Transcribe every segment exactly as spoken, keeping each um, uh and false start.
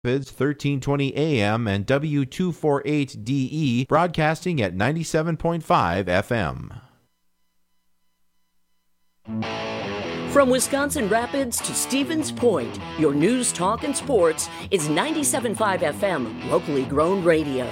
thirteen twenty A M and W two forty-eight D E, broadcasting at ninety-seven point five F M. From Wisconsin Rapids to Stevens Point, your news, talk, and sports is ninety-seven point five F M, locally grown radio.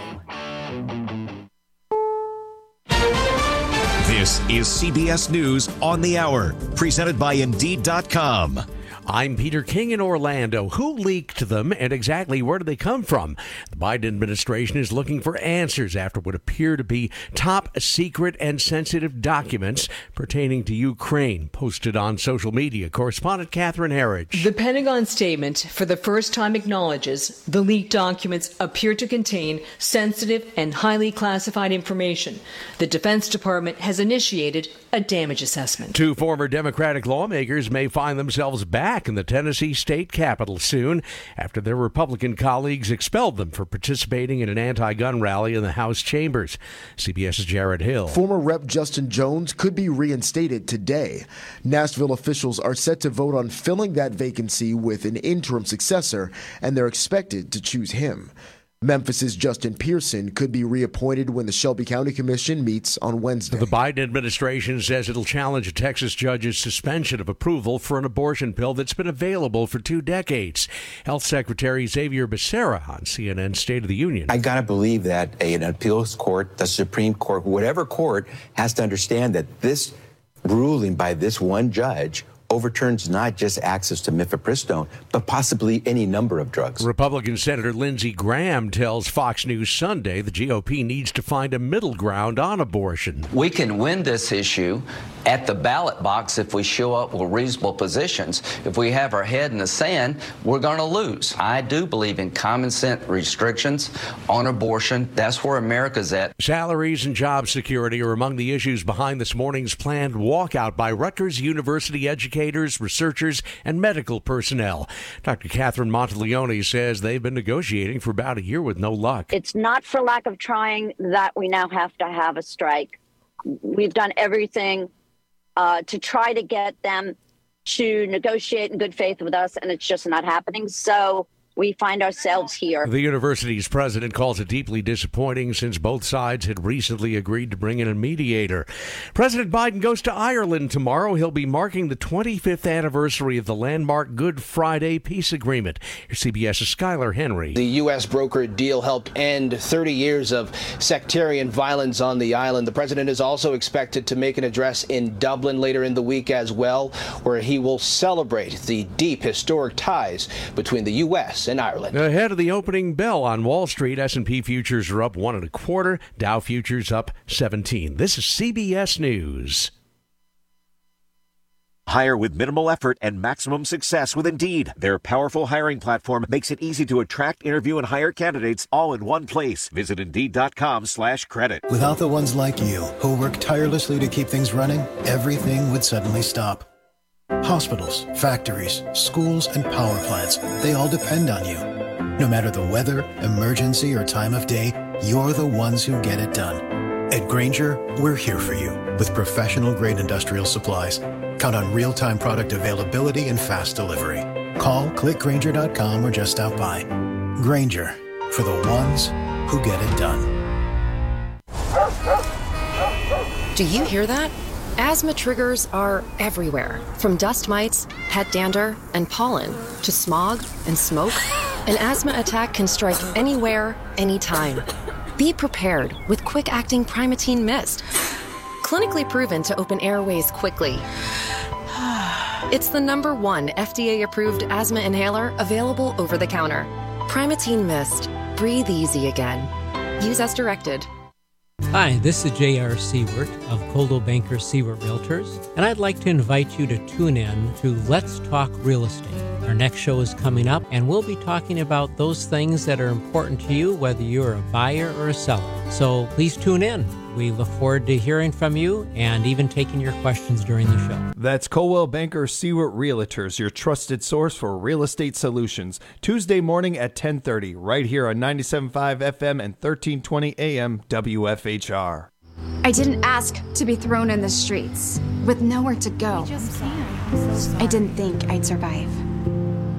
This is C B S News on the Hour, presented by Indeed dot com. I'm Peter King in Orlando. Who leaked them and exactly where did they come from? The Biden administration is looking for answers after what appear to be top secret and sensitive documents pertaining to Ukraine posted on social media. Correspondent Catherine Herridge. The Pentagon statement for the first time acknowledges the leaked documents appear to contain sensitive and highly classified information. The Defense Department has initiated a damage assessment. Two former Democratic lawmakers may find themselves back in the Tennessee state capitol soon after their Republican colleagues expelled them for participating in an anti-gun rally in the House chambers. CBS's Jared Hill. Former Representative Justin Jones could be reinstated today. Nashville officials are set to vote on filling that vacancy with an interim successor, and they're expected to choose him. Memphis's Justin Pearson could be reappointed when the Shelby County Commission meets on Wednesday. The Biden administration says it'll challenge a Texas judge's suspension of approval for an abortion pill that's been available for two decades. Health Secretary Xavier Becerra on C N N's State of the Union. I got to believe that an appeals court, the Supreme Court, whatever court, has to understand that this ruling by this one judge overturns not just access to mifepristone, but possibly any number of drugs. Republican Senator Lindsey Graham tells Fox News Sunday the G O P needs to find a middle ground on abortion. We can win this issue at the ballot box if we show up with reasonable positions. If we have our head in the sand, we're going to lose. I do believe in common sense restrictions on abortion. That's where America's at. Salaries and job security are among the issues behind this morning's planned walkout by Rutgers University educators, researchers, and medical personnel. Doctor Catherine Monteleone says they've been negotiating for about a year with no luck. It's not for lack of trying that we now have to have a strike. We've done everything Uh, to try to get them to negotiate in good faith with us, and it's just not happening. So we find ourselves here. The university's president calls it deeply disappointing since both sides had recently agreed to bring in a mediator. President Biden goes to Ireland tomorrow. He'll be marking the twenty-fifth anniversary of the landmark Good Friday Peace Agreement. Here's CBS's Skylar Henry. The U S brokered deal helped end thirty years of sectarian violence on the island. The president is also expected to make an address in Dublin later in the week as well, where he will celebrate the deep historic ties between the U S and Ireland. Ahead of the opening bell on Wall Street, S and P futures are up one and a quarter. Dow futures up seventeen. This is C B S News. Hire with minimal effort and maximum success with Indeed. Their powerful hiring platform makes it easy to attract, interview, and hire candidates all in one place. Visit Indeed.com slash credit. Without the ones like you who work tirelessly to keep things running, everything would suddenly stop. Hospitals, factories, schools, and power plants, they all depend on you. No matter the weather, emergency, or time of day, you're the ones who get it done. At Grainger, we're here for you with professional-grade industrial supplies. Count on real-time product availability and fast delivery. Call, click Grainger dot com, or just stop by. Grainger, for the ones who get it done. Do you hear that? Asthma triggers are everywhere, from dust mites, pet dander, and pollen, to smog and smoke. An asthma attack can strike anywhere, anytime. Be prepared with quick-acting Primatene Mist. Clinically proven to open airways quickly. It's the number one F D A-approved asthma inhaler available over the counter. Primatene Mist. Breathe easy again. Use as directed. Hi, this is J R. Seward of Coldwell Banker Seward Realtors, and I'd like to invite you to tune in to Let's Talk Real Estate. Our next show is coming up, and we'll be talking about those things that are important to you, whether you're a buyer or a seller. So please tune in. We look forward to hearing from you and even taking your questions during the show. That's Coldwell Banker Seward Realtors, your trusted source for real estate solutions. Tuesday morning at ten thirty, right here on ninety-seven point five F M and thirteen twenty A M W F H R. I didn't ask to be thrown in the streets with nowhere to go. I didn't think I'd survive.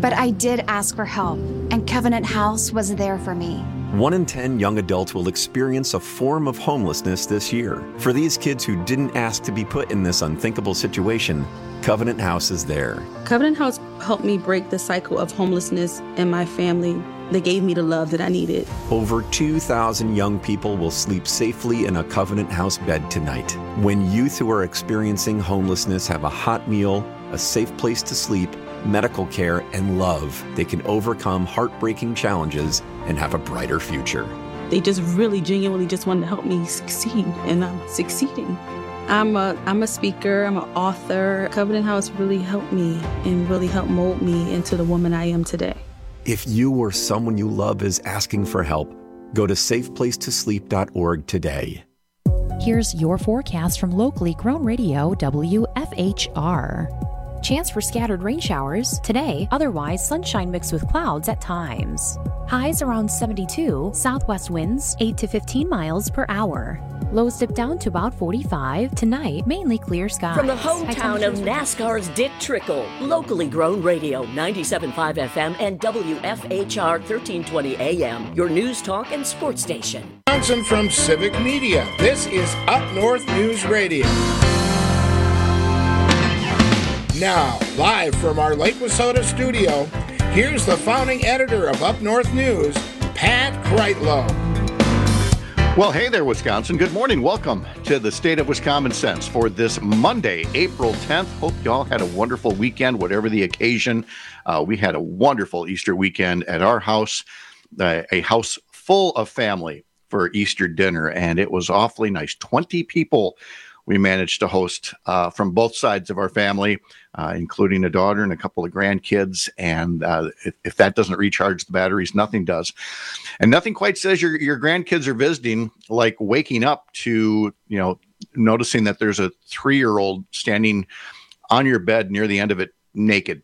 But I did ask for help, and Covenant House was there for me. One in ten young adults will experience a form of homelessness this year. For these kids who didn't ask to be put in this unthinkable situation, Covenant House is there. Covenant House helped me break the cycle of homelessness in my family. They gave me the love that I needed. Over two thousand young people will sleep safely in a Covenant House bed tonight. When youth who are experiencing homelessness have a hot meal, a safe place to sleep, medical care, and love, they can overcome heartbreaking challenges and have a brighter future. They just really genuinely just wanted to help me succeed, and I'm succeeding. I'm a I'm a speaker, I'm an author. Covenant House really helped me and really helped mold me into the woman I am today. If you or someone you love is asking for help, go to safe place to sleep dot org today. Here's your forecast from locally grown radio W F H R. Chance for scattered rain showers today, otherwise sunshine mixed with clouds at times. Highs around seventy-two, southwest winds eight to fifteen miles per hour. Lows dip down to about forty-five. Tonight, mainly clear skies. From the hometown of NASCAR's Dick Trickle, locally grown radio, ninety-seven point five F M and W F H R thirteen twenty A M, your news talk and sports station. Johnson from Civic Media. This is Up North News Radio. Now, live from our Lake Wissota studio, here's the founding editor of Up North News, Pat Kreitlow. Well, hey there, Wisconsin. Good morning. Welcome to the State of Wisconsin Sense for this Monday, April tenth. Hope you all had a wonderful weekend, whatever the occasion. Uh, we had a wonderful Easter weekend at our house, uh, a house full of family for Easter dinner, and it was awfully nice. twenty people we managed to host uh, from both sides of our family, uh, including a daughter and a couple of grandkids. And uh, if, if that doesn't recharge the batteries, nothing does. And nothing quite says your your grandkids are visiting like waking up to, you know, noticing that there's a three-year-old standing on your bed near the end of it naked,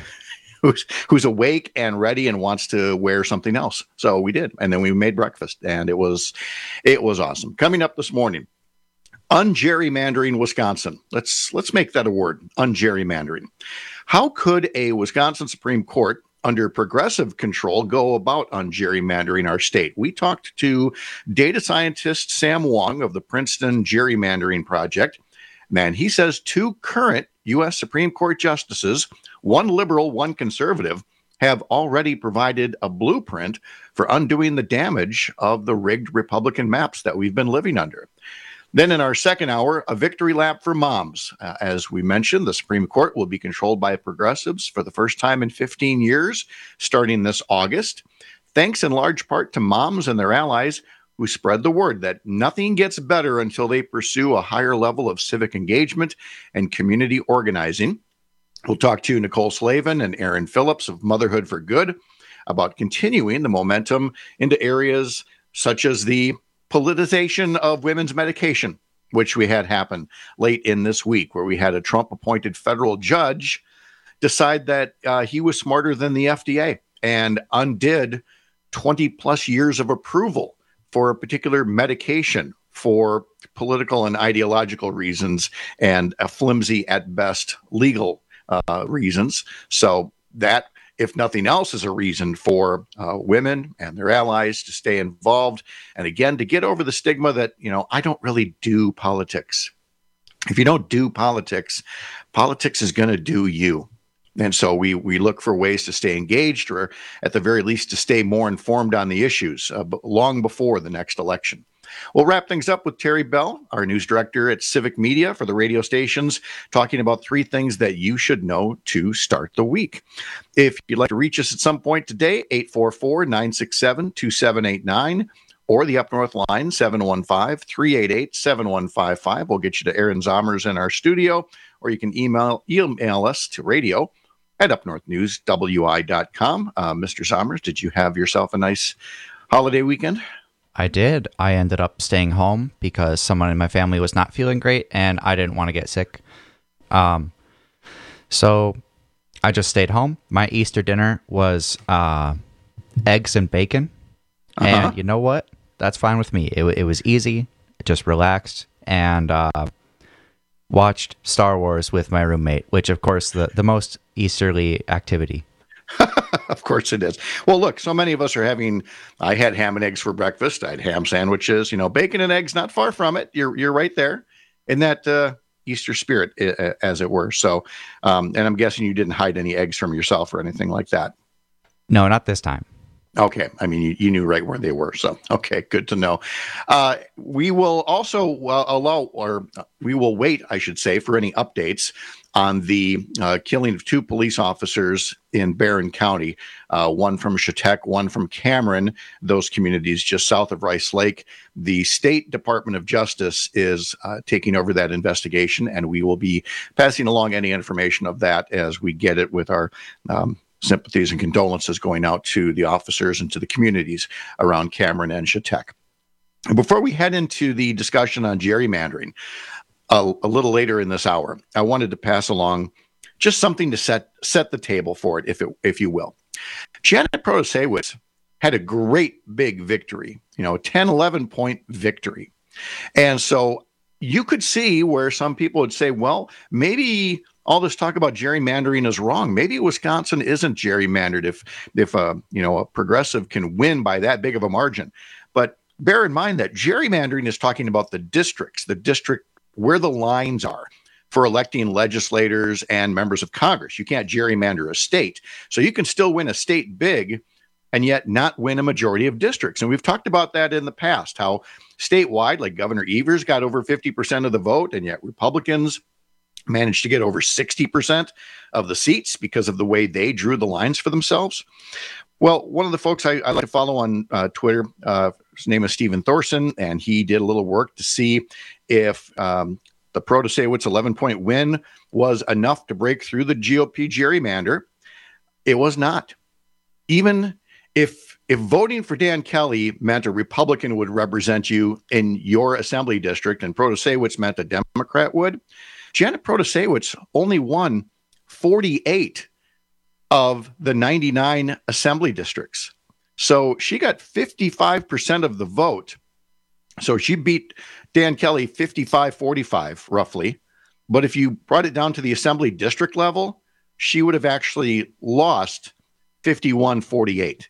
who's who's awake and ready and wants to wear something else. So we did. And then we made breakfast, and it was it was awesome. Coming up this morning, ungerrymandering Wisconsin. Let's let's make that a word, ungerrymandering. How could a Wisconsin Supreme Court under progressive control go about ungerrymandering our state? We talked to data scientist Sam Wong of the Princeton Gerrymandering Project. Man, he says two current U S Supreme Court justices, one liberal, one conservative, have already provided a blueprint for undoing the damage of the rigged Republican maps that we've been living under. Then in our second hour, a victory lap for moms. Uh, as we mentioned, the Supreme Court will be controlled by progressives for the first time in fifteen years, starting this August, thanks in large part to moms and their allies who spread the word that nothing gets better until they pursue a higher level of civic engagement and community organizing. We'll talk to Nicole Slavin and Aaron Phillips of Motherhood for Good about continuing the momentum into areas such as the politicization of women's medication, which we had happen late in this week, where we had a Trump-appointed federal judge decide that uh, he was smarter than the F D A and undid twenty plus years of approval for a particular medication for political and ideological reasons and a flimsy at best legal uh, reasons. So that, if nothing else, is a reason for uh, women and their allies to stay involved. And again, to get over the stigma that, you know, I don't really do politics. If you don't do politics, politics is going to do you. And so we we look for ways to stay engaged, or at the very least to stay more informed on the issues uh, long before the next election. We'll wrap things up with Terry Bell, our news director at Civic Media for the radio stations, talking about three things that you should know to start the week. If you'd like to reach us at some point today, eight four four, nine six seven, two seven eight nine, or the Up North line, seven one five, three eight eight, seven one five five. We'll get you to Aaron Zommers in our studio, or you can email, email us to radio at up north news w i dot com. Uh, Mister Zommers, did you have yourself a nice holiday weekend? I did. I ended up staying home because someone in my family was not feeling great and I didn't want to get sick. Um, so I just stayed home. My Easter dinner was uh, eggs and bacon. Uh-huh. And you know what? That's fine with me. It, it was easy, just relaxed, and uh, watched Star Wars with my roommate, which, of course, the, the most Easterly activity. Of course it is. Well, look, so many of us are having, I had ham and eggs for breakfast. I had ham sandwiches, you know, bacon and eggs, not far from it. You're you're right there in that uh, Easter spirit, as it were. So, um, and I'm guessing you didn't hide any eggs from yourself or anything like that. No, not this time. Okay. I mean, you, you knew right where they were. So, okay, good to know. Uh, we will also uh, allow, or we will wait, I should say, for any updates on the uh, killing of two police officers in Barron County, uh, one from Chetek, one from Cameron, those communities just south of Rice Lake. The State Department of Justice is uh, taking over that investigation, and we will be passing along any information of that as we get it, with our um, sympathies and condolences going out to the officers and to the communities around Cameron and Chetek. Before we head into the discussion on gerrymandering, A, a little later in this hour, I wanted to pass along just something to set set the table for it, if it, if you will. Janet Protasiewicz had a great big victory, you know, ten, eleven point victory. And so you could see where some people would say, well, maybe all this talk about gerrymandering is wrong. Maybe Wisconsin isn't gerrymandered if, if uh, you know, a progressive can win by that big of a margin. But bear in mind that gerrymandering is talking about the districts, the district where the lines are for electing legislators and members of Congress. You can't gerrymander a state. So you can still win a state big and yet not win a majority of districts. And we've talked about that in the past, how statewide, like Governor Evers got over fifty percent of the vote, and yet Republicans managed to get over sixty percent of the seats because of the way they drew the lines for themselves. Well, one of the folks I, I like to follow on uh, Twitter, uh, his name is Stephen Thorson, and he did a little work to see if um, the Protasiewicz eleven-point win was enough to break through the G O P gerrymander. It was not. Even if if voting for Dan Kelly meant a Republican would represent you in your assembly district and Protasiewicz meant a Democrat would, Janet Protasiewicz only won forty-eight of the ninety-nine assembly districts. So she got fifty-five percent of the vote. So she beat Dan Kelly fifty-five forty-five roughly. But if you brought it down to the assembly district level, she would have actually lost fifty-one forty-eight.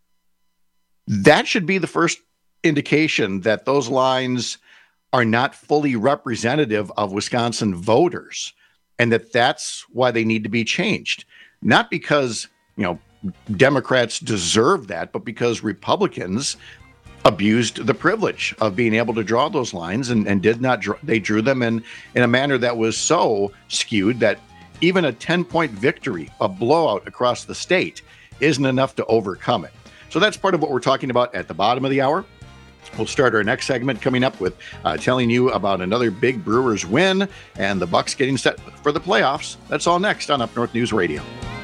That should be the first indication that those lines are not fully representative of Wisconsin voters, and that that's why they need to be changed. Not because, you know, Democrats deserve that, but because Republicans abused the privilege of being able to draw those lines and, and did not draw, they drew them in, in a manner that was so skewed that even a ten-point victory, a blowout across the state, isn't enough to overcome it. So that's part of what we're talking about at the bottom of the hour. We'll start our next segment coming up with uh, telling you about another big Brewers win and the Bucks getting set for the playoffs. That's all next on Up North News Radio.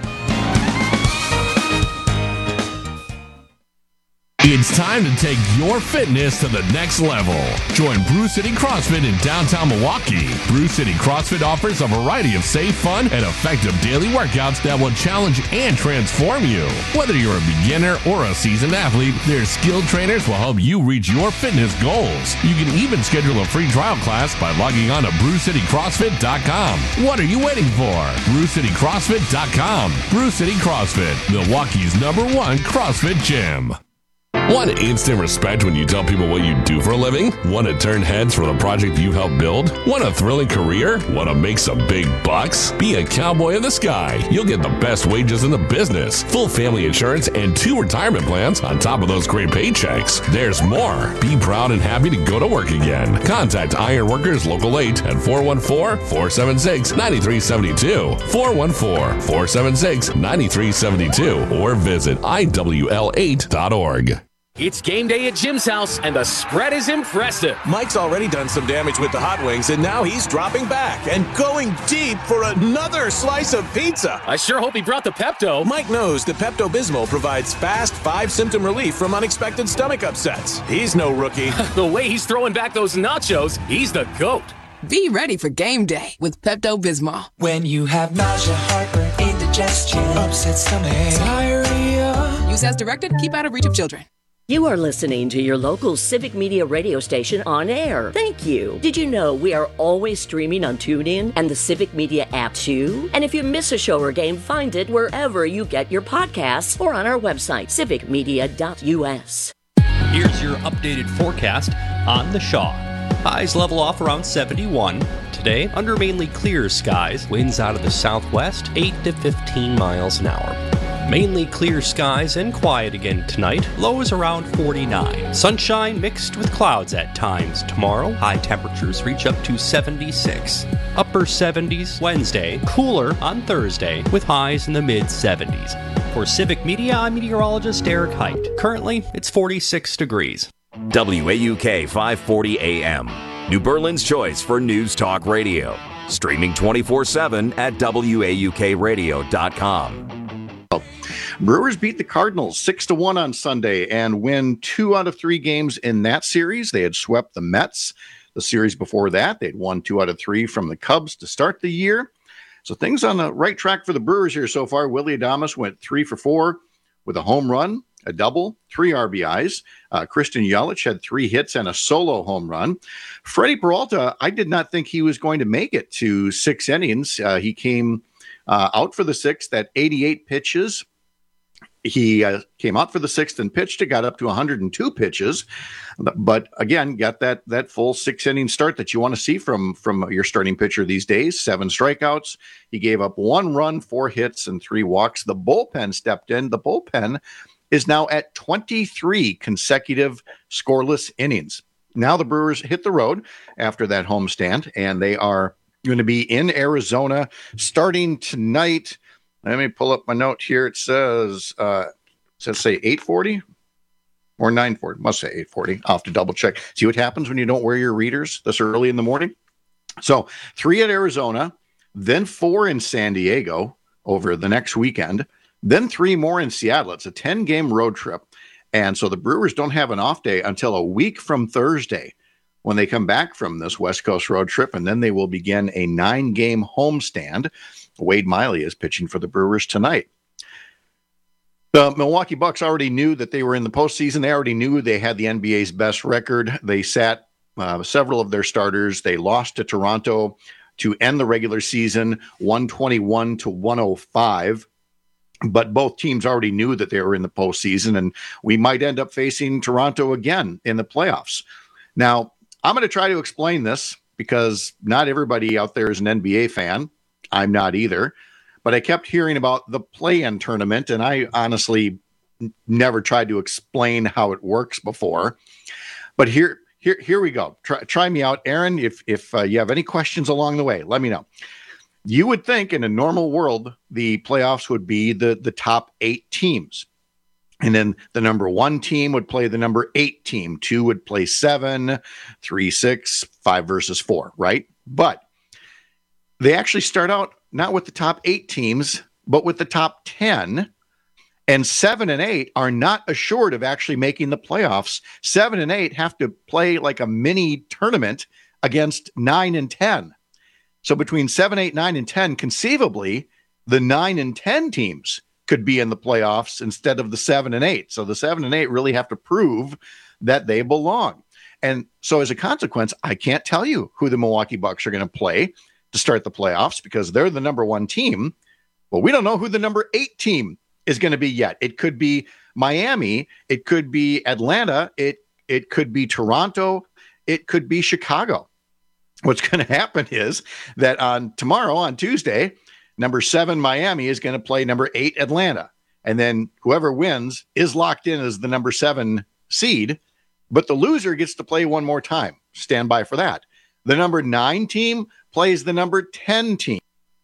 It's time to take your fitness to the next level. Join Brew City CrossFit in downtown Milwaukee. Brew City CrossFit offers a variety of safe, fun, and effective daily workouts that will challenge and transform you. Whether you're a beginner or a seasoned athlete, their skilled trainers will help you reach your fitness goals. You can even schedule a free trial class by logging on to brew city crossfit dot com. What are you waiting for? brew city crossfit dot com. Brew City CrossFit, Milwaukee's number one CrossFit gym. Want instant respect when you tell people what you do for a living? Want to turn heads from the project you helped build? Want a thrilling career? Want to make some big bucks? Be a cowboy in the sky. You'll get the best wages in the business, full family insurance, and two retirement plans on top of those great paychecks. There's more. Be proud and happy to go to work again. Contact Ironworkers Local eight at four one four, four seven six, nine three seven two, four one four, four seven six, nine three seven two, or visit I W L eight dot org. It's game day at Jim's house, and the spread is impressive. Mike's already done some damage with the hot wings, and now he's dropping back and going deep for another slice of pizza. I sure hope he brought the Pepto. Mike knows that Pepto-Bismol provides fast five-symptom relief from unexpected stomach upsets. He's no rookie. The way he's throwing back those nachos, he's the GOAT. Be ready for game day with Pepto-Bismol. When you have nausea, heartburn, indigestion, upset stomach, diarrhea. Use as directed. Keep out of reach of children. You are listening to your local Civic Media radio station on air. Thank you. Did you know we are always streaming on TuneIn and the Civic Media app too? And if you miss a show or game, find it wherever you get your podcasts or on our website, civic media dot u s. Here's your updated forecast on the Shaw. Highs level off around seventy-one. Today, under mainly clear skies, winds out of the southwest, eight to fifteen miles an hour. Mainly clear skies and quiet again tonight, lows around forty-nine. Sunshine mixed with clouds at times tomorrow, high temperatures reach up to seventy-six. Upper seventies Wednesday, cooler on Thursday, with highs in the mid-seventies. For Civic Media, I'm meteorologist Eric Height. Currently, it's forty-six degrees. W A U K five forty A M, New Berlin's choice for news talk radio. Streaming twenty-four seven at W A U K radio dot com. Brewers beat the Cardinals six to one on Sunday and win two out of three games in that series. They had swept the Mets the series before that. They'd won two out of three from the Cubs to start the year. So things on the right track for the Brewers here so far. Willy Adames went three for four with a home run, a double, three R B Is. Uh, Christian Yelich had three hits and a solo home run. Freddie Peralta, I did not think he was going to make it to six innings. Uh, he came uh, out for the sixth at eighty-eight pitches. He uh, came out for the sixth and pitched. It got up to one hundred two pitches, but again, got that that full six inning start that you want to see from from your starting pitcher these days. Seven strikeouts. He gave up one run, four hits, and three walks. The bullpen stepped in. The bullpen is now at twenty-three consecutive scoreless innings. Now the Brewers hit the road after that homestand, and they are going to be in Arizona starting tonight. Let me pull up my note here. It says, uh, does it say eight forty or nine forty? Must say eight forty. I'll have to double check. See what happens when you don't wear your readers this early in the morning? So three at Arizona, then four in San Diego over the next weekend, then three more in Seattle. It's a ten-game road trip. And so the Brewers don't have an off day until a week from Thursday when they come back from this West Coast road trip, and then they will begin a nine-game homestand. Wade Miley is pitching for the Brewers tonight. The Milwaukee Bucks already knew that they were in the postseason. They already knew they had the N B A's best record. They sat uh, several of their starters. They lost to Toronto to end the regular season, one twenty-one to one oh five. But both teams already knew that they were in the postseason, and we might end up facing Toronto again in the playoffs. Now, I'm going to try to explain this because not everybody out there is an N B A fan. I'm not either, but I kept hearing about the play-in tournament, and I honestly n- never tried to explain how it works before. But here, here, here we go. Try, try me out, Aaron. If if uh, you have any questions along the way, let me know. You would think in a normal world the playoffs would be the the top eight teams, and then the number one team would play the number eight team. Two would play seven, three, six, five versus four, right? But they actually start out not with the top eight teams, but with the top ten. And seven and eight are not assured of actually making the playoffs. Seven and eight have to play like a mini tournament against nine and ten. So between seven, eight, nine, and ten, conceivably, the nine and ten teams could be in the playoffs instead of the seven and eight. So the seven and eight really have to prove that they belong. And so as a consequence, I can't tell you who the Milwaukee Bucks are going to play to start the playoffs because they're the number one team. Well, we don't know who the number eight team is going to be yet. It could be Miami. It could be Atlanta. It, it could be Toronto. It could be Chicago. What's going to happen is that on tomorrow, on Tuesday, number seven Miami is going to play number eight Atlanta. And then whoever wins is locked in as the number seven seed, but the loser gets to play one more time. Stand by for that. The number nine team plays the number ten team.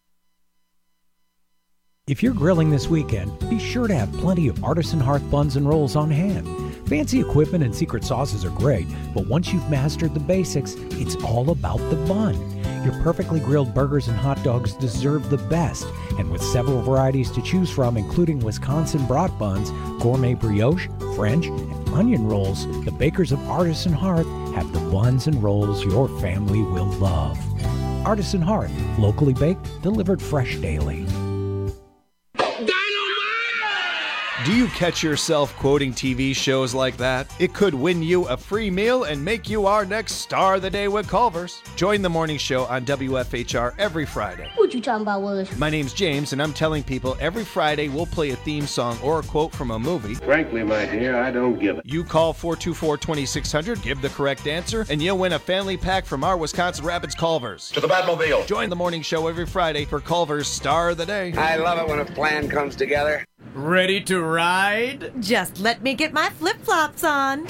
If you're grilling this weekend, be sure to have plenty of Artisan Hearth buns and rolls on hand. Fancy equipment and secret sauces are great, but once you've mastered the basics, it's all about the bun. Your perfectly grilled burgers and hot dogs deserve the best, and with several varieties to choose from, including Wisconsin brat buns, gourmet brioche, French, and onion rolls, the bakers of Artisan Hearth have the buns and rolls your family will love. Artisan Hearth, locally baked, delivered fresh daily. Do you catch yourself quoting T V shows like that? It could win you a free meal and make you our next star of the day with Culver's. Join the morning show on W F H R every Friday. What you talking about, Willis? My name's James, and I'm telling people every Friday we'll play a theme song or a quote from a movie. Frankly, my dear, I don't give it. You call four two four, two six zero zero, give the correct answer, and you'll win a family pack from our Wisconsin Rapids Culver's. To the Batmobile. Join the morning show every Friday for Culver's Star of the Day. I love it when a plan comes together. Ready to ride? Just let me get my flip-flops on.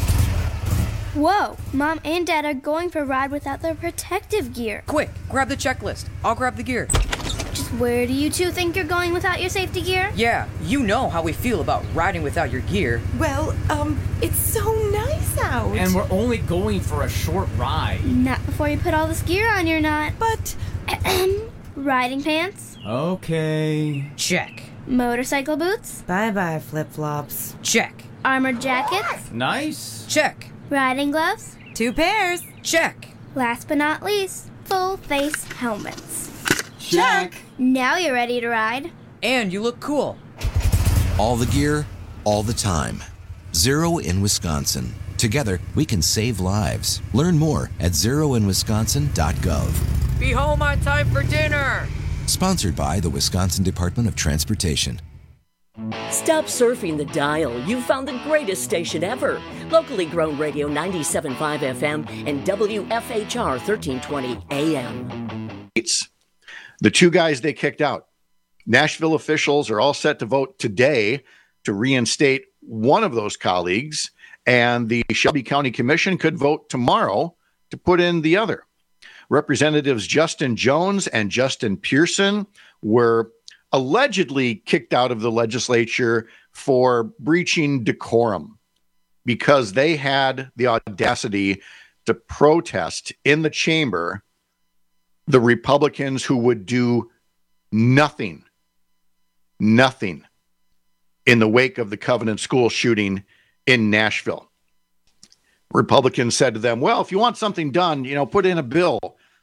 Whoa, Mom and Dad are going for a ride without their protective gear. Quick, grab the checklist. I'll grab the gear. Just where do you two think you're going without your safety gear? Yeah, you know how we feel about riding without your gear. Well, um, it's so nice out. And we're only going for a short ride. Not before you put all this gear on, you're not. But... Riding pants? Okay. Check. Motorcycle boots? Bye-bye, flip-flops. Check. Armored jackets? Nice. Check. Riding gloves? Two pairs. Check. Last but not least, full face helmets. Check. Now you're ready to ride. And you look cool. All the gear, all the time. Zero in Wisconsin. Together, we can save lives. Learn more at zero in wisconsin dot gov. Be home on time for dinner. Sponsored by the Wisconsin Department of Transportation. Stop surfing the dial. You found the greatest station ever. Locally grown radio ninety-seven point five F M and W F H R thirteen twenty A M. The two guys they kicked out. Nashville officials are all set to vote today to reinstate one of those colleagues, and the Shelby County Commission could vote tomorrow to put in the other. Representatives Justin Jones and Justin Pearson were allegedly kicked out of the legislature for breaching decorum because they had the audacity to protest in the chamber the Republicans who would do nothing, nothing in the wake of the Covenant School shooting in Nashville. Republicans said to them, well, if you want something done, you know, put in a bill.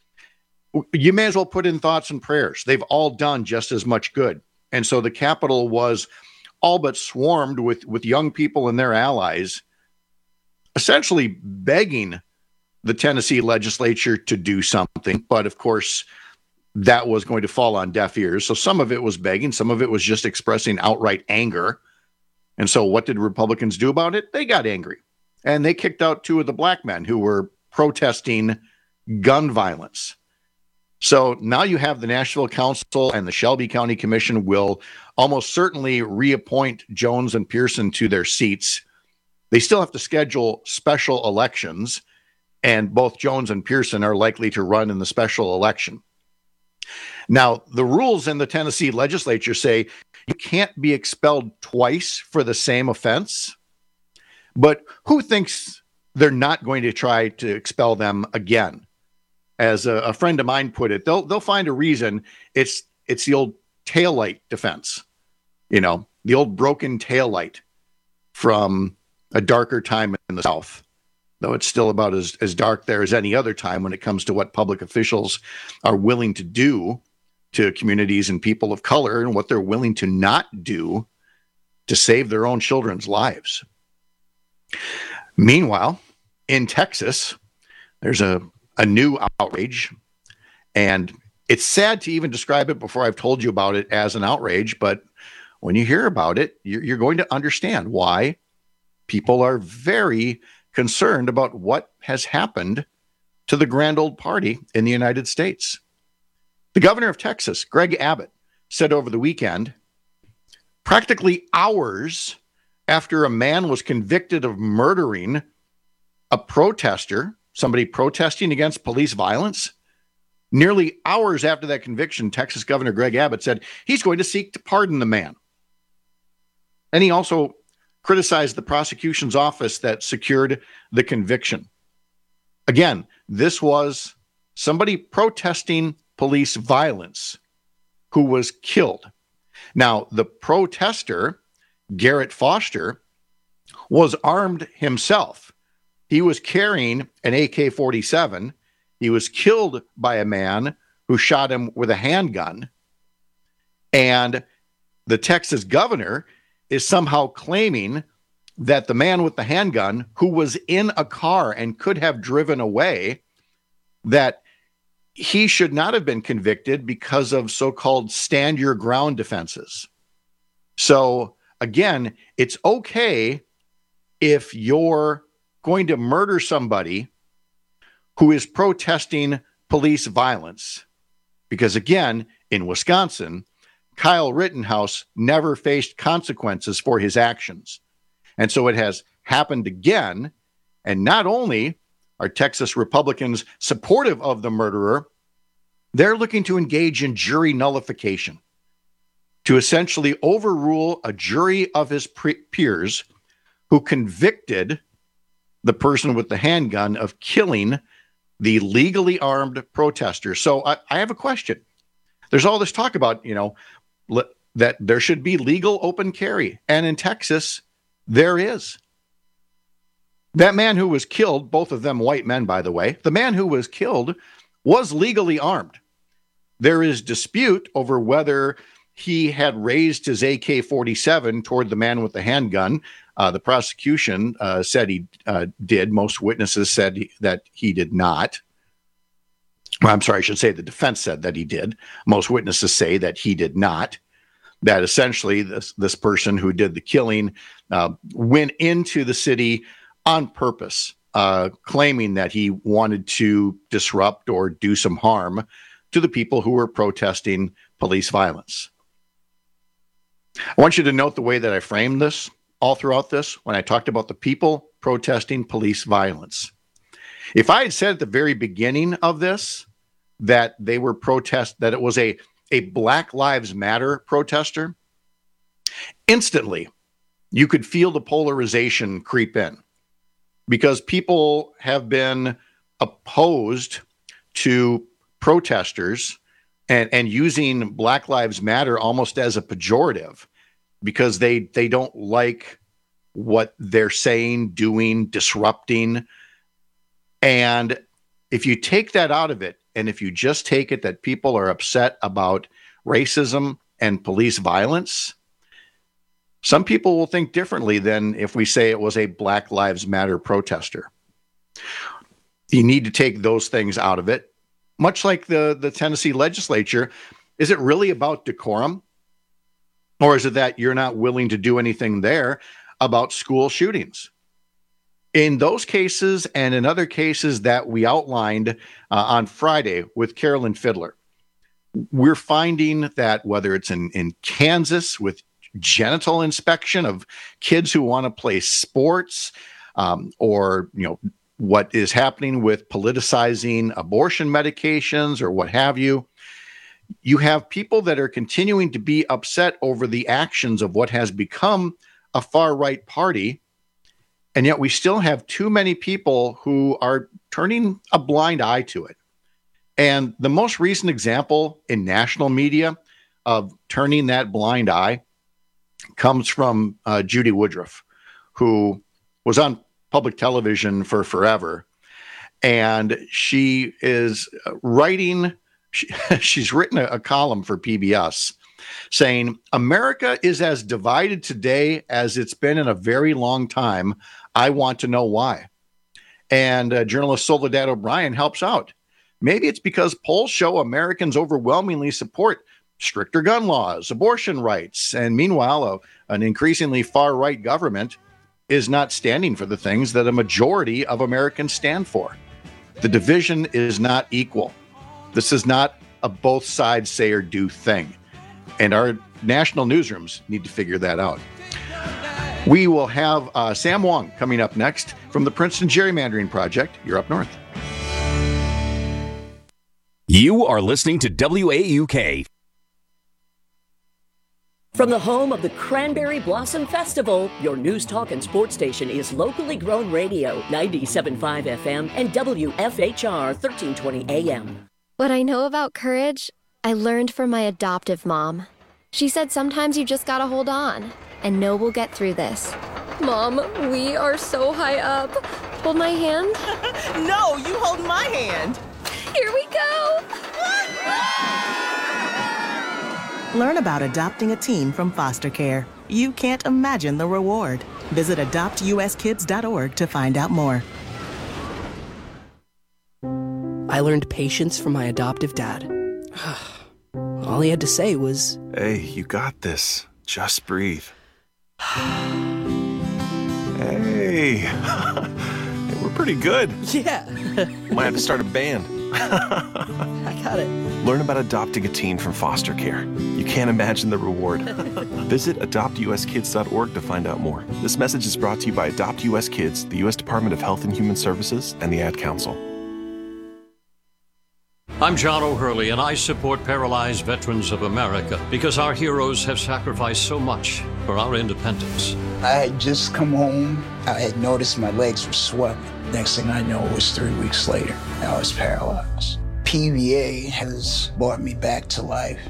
You may as well put in thoughts and prayers. They've all done just as much good. And so the Capitol was all but swarmed with, with young people and their allies, essentially begging the Tennessee legislature to do something. But of course, that was going to fall on deaf ears. So some of it was begging, some of it was just expressing outright anger. And so what did Republicans do about it? They got angry. And they kicked out two of the black men who were protesting gun violence. So now you have the Nashville Council and the Shelby County Commission will almost certainly reappoint Jones and Pearson to their seats. They still have to schedule special elections, and both Jones and Pearson are likely to run in the special election. Now, the rules in the Tennessee legislature say you can't be expelled twice for the same offense. But who thinks they're not going to try to expel them again? As a, a friend of mine put it, they'll they'll find a reason. It's it's the old taillight defense, you know, the old broken taillight from a darker time in the South, though it's still about as, as dark there as any other time when it comes to what public officials are willing to do to communities and people of color and what they're willing to not do to save their own children's lives. Meanwhile, in Texas, there's a, a new outrage, and it's sad to even describe it before I've told you about it as an outrage, but when you hear about it, you're, you're going to understand why people are very concerned about what has happened to the grand old party in the United States. The governor of Texas, Greg Abbott, said over the weekend, practically hours after a man was convicted of murdering a protester, somebody protesting against police violence, nearly hours after that conviction, Texas Governor Greg Abbott said he's going to seek to pardon the man. And he also criticized the prosecution's office that secured the conviction. Again, this was somebody protesting police violence who was killed. Now, the protester, Garrett Foster, was armed himself. He was carrying an A K forty-seven. He was killed by a man who shot him with a handgun. And the Texas governor is somehow claiming that the man with the handgun who was in a car and could have driven away, that he should not have been convicted because of so-called stand your ground defenses. So again, it's okay if you're going to murder somebody who is protesting police violence, because again, in Wisconsin, Kyle Rittenhouse never faced consequences for his actions. And so it has happened again. And not only are Texas Republicans supportive of the murderer, they're looking to engage in jury nullification, to essentially overrule a jury of his pre- peers who convicted the person with the handgun of killing the legally armed protester. So I, I have a question. There's all this talk about, you know, le- that there should be legal open carry. And in Texas, there is. That man who was killed, both of them white men, by the way, the man who was killed was legally armed. There is dispute over whether he had raised his A K forty-seven toward the man with the handgun. Uh, the prosecution uh, said he uh, did. Most witnesses said he, that he did not. Well, I'm sorry, I should say the defense said that he did. Most witnesses say that he did not. That essentially this, this person who did the killing uh, went into the city on purpose, uh, claiming that he wanted to disrupt or do some harm to the people who were protesting police violence. I want you to note the way that I framed this all throughout this when I talked about the people protesting police violence. If I had said at the very beginning of this that they were protest, that it was a, a Black Lives Matter protester, instantly you could feel the polarization creep in, because people have been opposed to protesters and, and using Black Lives Matter almost as a pejorative, because they they don't like what they're saying, doing, disrupting. And if you take that out of it, and if you just take it that people are upset about racism and police violence, some people will think differently than if we say it was a Black Lives Matter protester. You need to take those things out of it. Much like the, the Tennessee legislature, is it really about decorum? Or is it that you're not willing to do anything there about school shootings? In those cases and in other cases that we outlined uh, on Friday with Carolyn Fiddler, we're finding that whether it's in, in Kansas with genital inspection of kids who want to play sports, um, or, you know, what is happening with politicizing abortion medications or what have you, you have people that are continuing to be upset over the actions of what has become a far-right party, and yet we still have too many people who are turning a blind eye to it. And the most recent example in national media of turning that blind eye comes from uh, Judy Woodruff, who was on public television for forever. And she is writing, she, she's written a, a column for P B S saying, America is as divided today as it's been in a very long time. I want to know why. And uh, journalist Soledad O'Brien helps out. Maybe it's because polls show Americans overwhelmingly support stricter gun laws, abortion rights, and meanwhile, a, an increasingly far-right government is not standing for the things that a majority of Americans stand for. The division is not equal. This is not a both sides say or do thing. And our national newsrooms need to figure that out. We will have uh, Sam Wong coming up next from the Princeton Gerrymandering Project. You're up north. You are listening to W A U K. From the home of the Cranberry Blossom Festival, your news, talk, and sports station is locally grown radio, ninety-seven point five F M and W F H R thirteen twenty A M. What I know about courage, I learned from my adoptive mom. She said sometimes you just gotta hold on and know we'll get through this. Mom, we are so high up. Hold my hand. No, you hold my hand. Here we go. Learn about adopting a teen from foster care. You can't imagine the reward. Visit adopt u s kids dot org to find out more. I learned patience from my adoptive dad. All he had to say was, "Hey, you got this. Just breathe." Hey, we're pretty good. Yeah. Might have to start a band. I got it. Learn about adopting a teen from foster care. You can't imagine the reward. Visit adopt u s kids dot org to find out more. This message is brought to you by Adopt U S Kids, the U S Department of Health and Human Services, and the Ad Council. I'm John O'Hurley, and I support Paralyzed Veterans of America because our heroes have sacrificed so much for our independence. I had just come home. I had noticed my legs were swelling. Next thing I know, it was three weeks later. I was paralyzed. P V A has brought me back to life.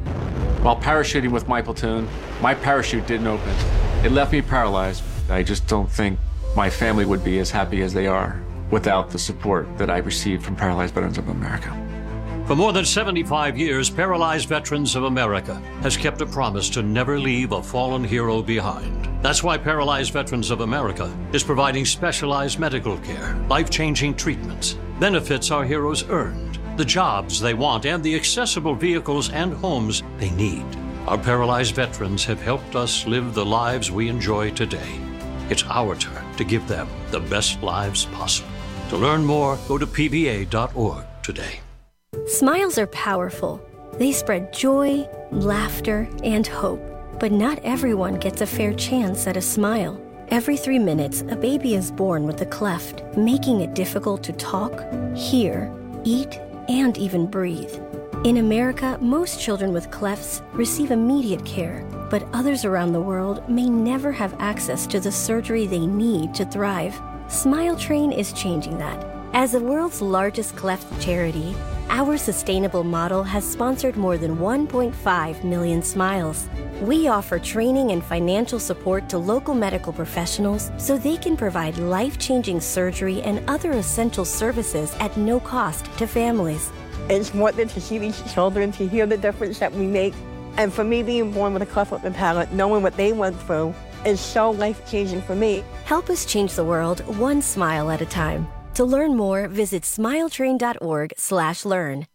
While parachuting with my platoon, my parachute didn't open. It left me paralyzed. I just don't think my family would be as happy as they are without the support that I received from Paralyzed Veterans of America. For more than seventy-five years, Paralyzed Veterans of America has kept a promise to never leave a fallen hero behind. That's why Paralyzed Veterans of America is providing specialized medical care, life-changing treatments, benefits our heroes earned, the jobs they want, and the accessible vehicles and homes they need. Our paralyzed veterans have helped us live the lives we enjoy today. It's our turn to give them the best lives possible. To learn more, go to P V A dot org today. Smiles are powerful. They spread joy, laughter, and hope. But not everyone gets a fair chance at a smile. Every three minutes, a baby is born with a cleft, making it difficult to talk, hear, eat, and even breathe. In America, most children with clefts receive immediate care, but others around the world may never have access to the surgery they need to thrive. Smile Train is changing that. As the world's largest cleft charity, our sustainable model has sponsored more than one point five million smiles. We offer training and financial support to local medical professionals so they can provide life-changing surgery and other essential services at no cost to families. It's important to see these children, to hear the difference that we make. And for me, being born with a cleft lip and palate, knowing what they went through, is so life-changing for me. Help us change the world one smile at a time. To learn more, visit smiletrain.org slash learn.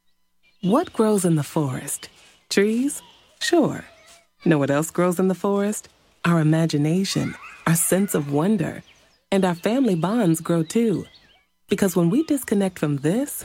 What grows in the forest? Trees? Sure. Know what else grows in the forest? Our imagination, our sense of wonder, and our family bonds grow too. Because when we disconnect from this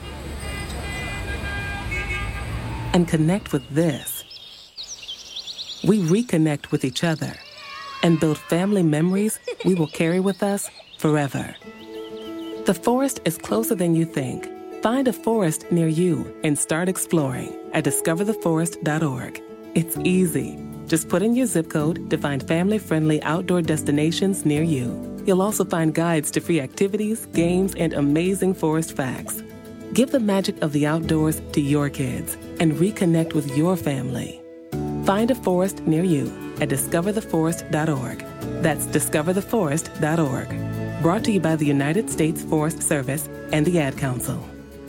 and connect with this, we reconnect with each other and build family memories we will carry with us forever. The forest is closer than you think. Find a forest near you and start exploring at discover the forest dot org. It's easy. Just put in your zip code to find family-friendly outdoor destinations near you. You'll also find guides to free activities, games, and amazing forest facts. Give the magic of the outdoors to your kids and reconnect with your family. Find a forest near you at discover the forest dot org. That's discover the forest dot org. Brought to you by the United States Forest Service and the Ad Council.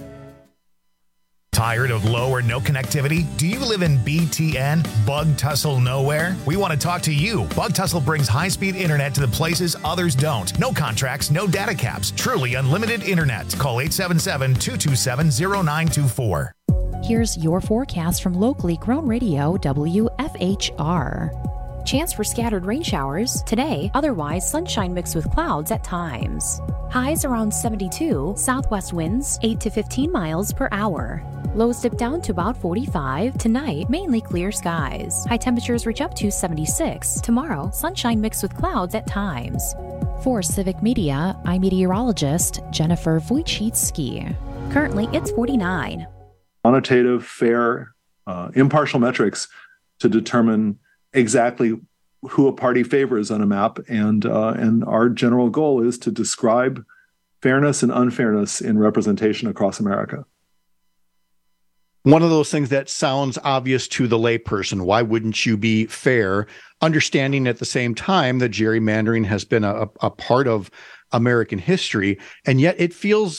Tired of low or no connectivity? Do you live in B T N, Bug Tussle Nowhere? We want to talk to you. Bug Tussle brings high-speed internet to the places others don't. No contracts, no data caps. Truly unlimited internet. Call eight seven seven, two two seven, zero nine two four. Here's your forecast from locally grown radio W F H R. Chance for scattered rain showers today, otherwise sunshine mixed with clouds at times. Highs around seventy-two, southwest winds eight to fifteen miles per hour. Lows dip down to about forty-five. Tonight, mainly clear skies. High temperatures reach up to seventy-six. Tomorrow, sunshine mixed with clouds at times. For Civic Media, I'm meteorologist Jennifer Wojcicki. Currently, it's forty-nine. Quantitative, fair, uh, impartial metrics to determine exactly who a party favors on a map, and uh, and our general goal is to describe fairness and unfairness in representation across America. One of those things that sounds obvious to the layperson. Why wouldn't you be fair? Understanding at the same time that gerrymandering has been a, a part of American history, and yet it feels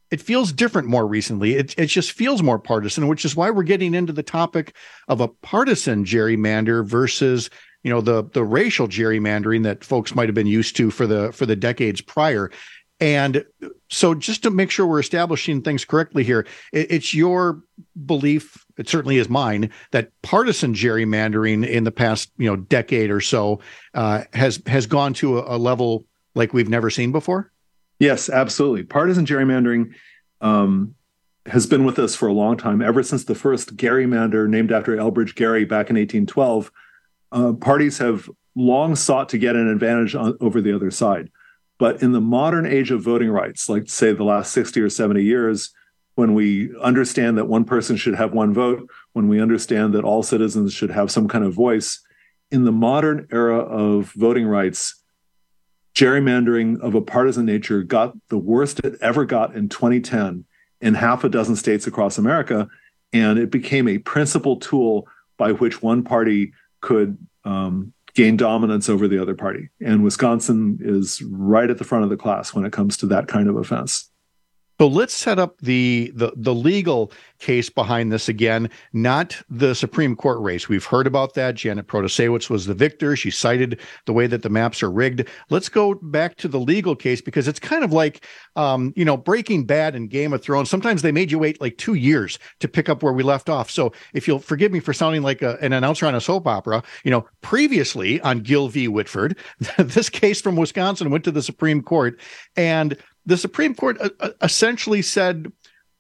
it feels different more recently. It, it just feels more partisan, which is why we're getting into the topic of a partisan gerrymander versus, you know, the the racial gerrymandering that folks might have been used to for the for the decades prior. And so just to make sure we're establishing things correctly here, it, it's your belief, it certainly is mine, that partisan gerrymandering in the past, you know, decade or so uh, has has gone to a, a level like we've never seen before? Yes, absolutely. Partisan gerrymandering um, has been with us for a long time, ever since the first gerrymander named after Elbridge Gerry back in eighteen twelve. Uh, parties have long sought to get an advantage on, over the other side. But in the modern age of voting rights, like say the last sixty or seventy years, when we understand that one person should have one vote, when we understand that all citizens should have some kind of voice, in the modern era of voting rights, gerrymandering of a partisan nature got the worst it ever got in twenty ten in half a dozen states across America, and it became a principal tool by which one party could um, gain dominance over the other party. And Wisconsin is right at the front of the class when it comes to that kind of offense. So let's set up the, the the legal case behind this again, not the Supreme Court race. We've heard about that. Janet Protasiewicz was the victor. She cited the way that the maps are rigged. Let's go back to the legal case, because it's kind of like, um, you know, Breaking Bad and Game of Thrones. Sometimes they made you wait like two years to pick up where we left off. So if you'll forgive me for sounding like a, an announcer on a soap opera, you know, previously on Gill v. Whitford, this case from Wisconsin went to the Supreme Court, and the Supreme Court uh, essentially said,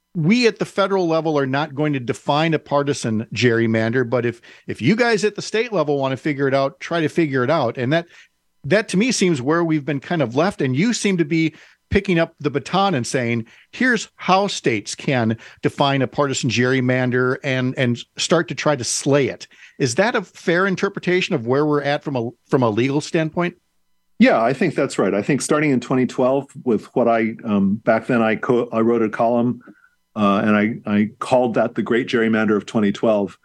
we at the federal level are not going to define a partisan gerrymander, but if if you guys at the state level want to figure it out, try to figure it out. And that that to me seems where we've been kind of left. And you seem to be picking up the baton and saying, here's how states can define a partisan gerrymander and and start to try to slay it. Is that a fair interpretation of where we're at from a from a legal standpoint? Yeah, I think that's right. I think starting in twenty twelve with what I, um, back then I, co- I wrote a column uh, and I, I called that the Great Gerrymander of twenty twelve.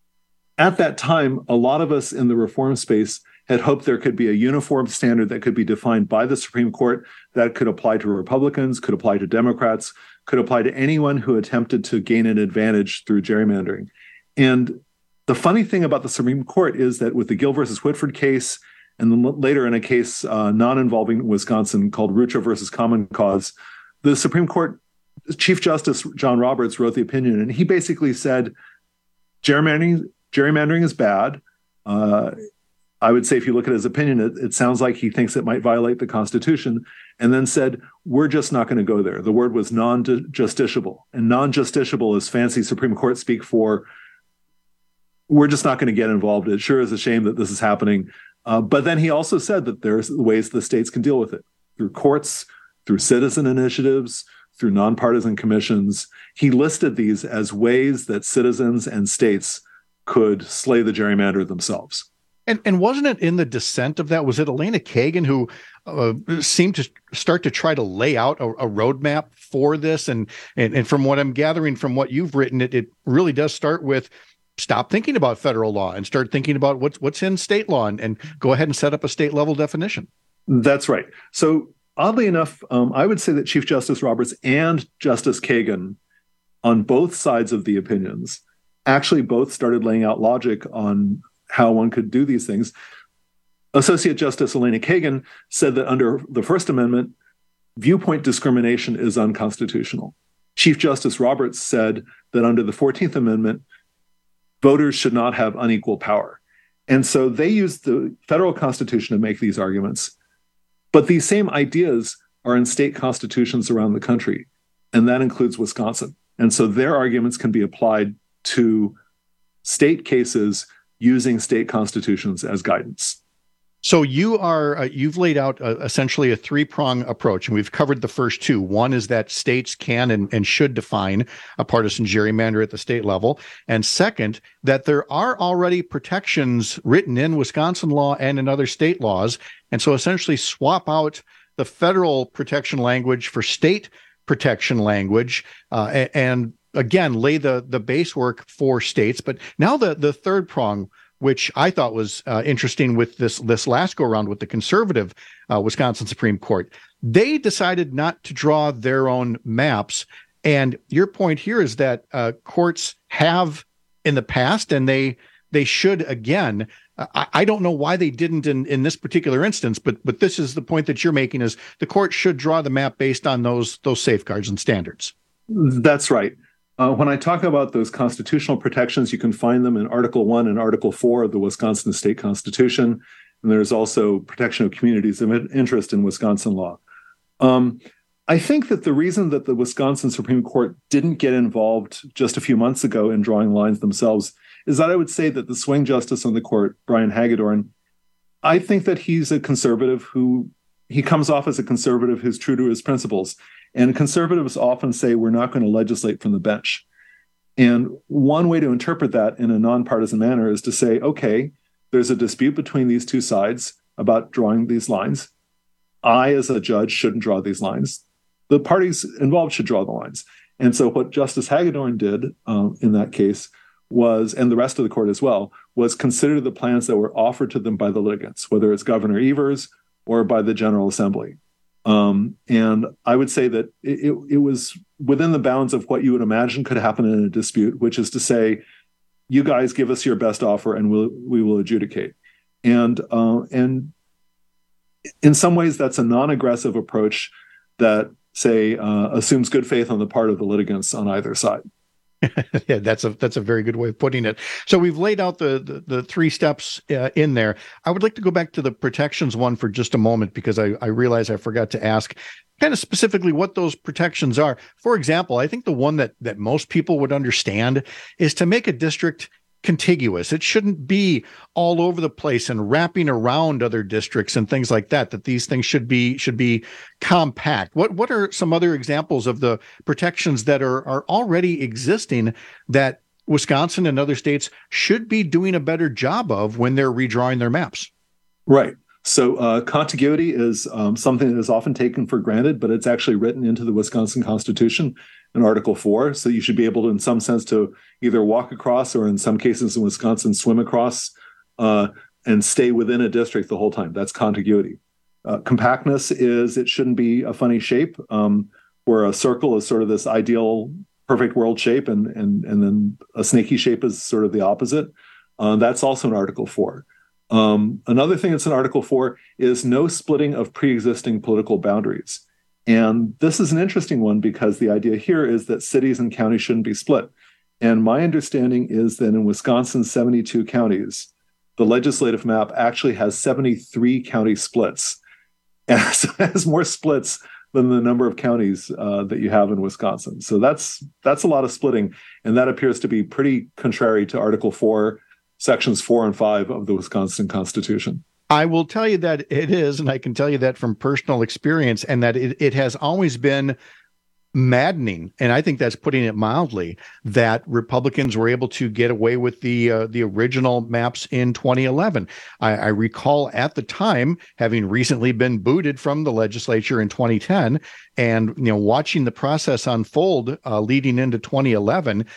At that time, a lot of us in the reform space had hoped there could be a uniform standard that could be defined by the Supreme Court that could apply to Republicans, could apply to Democrats, could apply to anyone who attempted to gain an advantage through gerrymandering. And the funny thing about the Supreme Court is that with the Gill versus Whitford case, and then later in a case uh, non-involving Wisconsin called Rucho versus Common Cause, the Supreme Court Chief Justice John Roberts wrote the opinion, and he basically said, gerrymandering, gerrymandering is bad. Uh, I would say if you look at his opinion, it, it sounds like he thinks it might violate the Constitution, and then said, we're just not going to go there. The word was non-justiciable, and non-justiciable is fancy Supreme Court speak for, we're just not going to get involved. It sure is a shame that this is happening. Uh, but then he also said that there's ways the states can deal with it, through courts, through citizen initiatives, through nonpartisan commissions. He listed these as ways that citizens and states could slay the gerrymander themselves. And and wasn't it in the dissent of that, was it Elena Kagan who uh, seemed to start to try to lay out a, a roadmap for this? And, and and from what I'm gathering from what you've written, it, it really does start with stop thinking about federal law and start thinking about what's what's in state law and, and go ahead and set up a state level definition. That's right. So oddly enough, um, I would say that Chief Justice Roberts and Justice Kagan, on both sides of the opinions, actually both started laying out logic on how one could do these things. Associate Justice Elena Kagan said that under the First Amendment, viewpoint discrimination is unconstitutional. Chief Justice Roberts said that under the fourteenth Amendment, voters should not have unequal power. And so they used the federal constitution to make these arguments. But these same ideas are in state constitutions around the country, and that includes Wisconsin. And so their arguments can be applied to state cases using state constitutions as guidance. So you are, uh, you've laid out uh, essentially a three-prong approach, and we've covered the first two. One is that states can and, and should define a partisan gerrymander at the state level. And second, that there are already protections written in Wisconsin law and in other state laws. And so essentially swap out the federal protection language for state protection language, uh, and, and again, lay the, the base work for states. But now the, the third prong, which I thought was uh, interesting with this this last go around with the conservative uh, Wisconsin Supreme Court. They decided not to draw their own maps. And your point here is that uh, courts have in the past, and they they should again. I, I don't know why they didn't in, in this particular instance, but but this is the point that you're making: is the court should draw the map based on those those safeguards and standards. That's right. Uh, when I talk about those constitutional protections, you can find them in Article One and Article Four of the Wisconsin State Constitution, and there's also protection of communities of interest in Wisconsin law. Um, I think that the reason that the Wisconsin Supreme Court didn't get involved just a few months ago in drawing lines themselves is that I would say that the swing justice on the court, Brian Hagedorn, I think that he's a conservative who, he comes off as a conservative who's true to his principles. And conservatives often say we're not going to legislate from the bench. And one way to interpret that in a nonpartisan manner is to say, okay, there's a dispute between these two sides about drawing these lines. I, as a judge, shouldn't draw these lines. The parties involved should draw the lines. And so what Justice Hagedorn did um, in that case was, and the rest of the court as well, was consider the plans that were offered to them by the litigants, whether it's Governor Evers or by the General Assembly. Um, and I would say that it, it, it was within the bounds of what you would imagine could happen in a dispute, which is to say, you guys give us your best offer and we'll, we will adjudicate. And, uh, and in some ways, that's a non-aggressive approach that, say, uh, assumes good faith on the part of the litigants on either side. Yeah, that's a that's a very good way of putting it. So we've laid out the the, the three steps uh, in there. I would like to go back to the protections one for just a moment, because I, I realize I forgot to ask kind of specifically what those protections are. For example, I think the one that that most people would understand is to make a district contiguous. It shouldn't be all over the place and wrapping around other districts and things like that, that these things should be should be compact. What what are some other examples of the protections that are, are already existing that Wisconsin and other states should be doing a better job of when they're redrawing their maps? Right. So uh, contiguity is um, something that is often taken for granted, but it's actually written into the Wisconsin Constitution in Article Four. So you should be able to, in some sense, to either walk across or in some cases in Wisconsin, swim across uh, and stay within a district the whole time. That's contiguity. Uh, compactness is it shouldn't be a funny shape um, where a circle is sort of this ideal, perfect world shape, and and and then a snaky shape is sort of the opposite. Uh, that's also in Article Four. Um, another thing that's in Article Four is no splitting of pre-existing political boundaries. And this is an interesting one because the idea here is that cities and counties shouldn't be split. And my understanding is that in Wisconsin's seventy-two counties, the legislative map actually has seventy-three county splits. And so it has more splits than the number of counties uh, that you have in Wisconsin. So that's that's a lot of splitting. And that appears to be pretty contrary to Article Four, Sections Four and Five of the Wisconsin Constitution. I will tell you that it is, and I can tell you that from personal experience, and that it, it has always been maddening, and I think that's putting it mildly, that Republicans were able to get away with the uh, the original maps in twenty eleven. I, I recall at the time having recently been booted from the legislature in twenty ten, and you know watching the process unfold uh, leading into twenty eleven,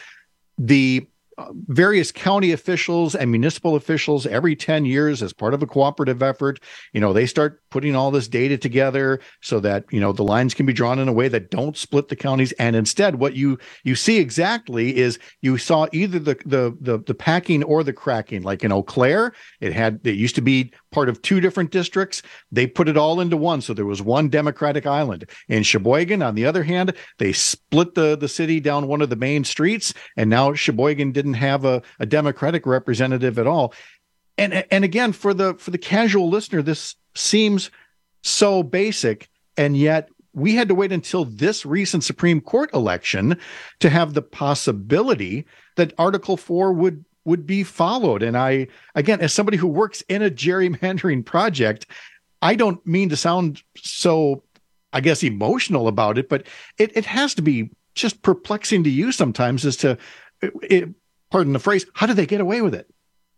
the various county officials and municipal officials every ten years as part of a cooperative effort, you know, they start putting all this data together so that, you know, the lines can be drawn in a way that don't split the counties. And instead, what you you see exactly is you saw either the the the, the packing or the cracking. Like in Eau Claire, it had it used to be part of two different districts. They put it all into one. So there was one Democratic island. In Sheboygan, on the other hand, they split the, the city down one of the main streets. And now Sheboygan didn't have a, a Democratic representative at all. And and again, for the for the casual listener, this seems so basic. And yet we had to wait until this recent Supreme Court election to have the possibility that Article Four would would be followed. And I, again, as somebody who works in a gerrymandering project, I don't mean to sound so, I guess, emotional about it, but it, it has to be just perplexing to you sometimes as to, it, pardon the phrase, how do they get away with it?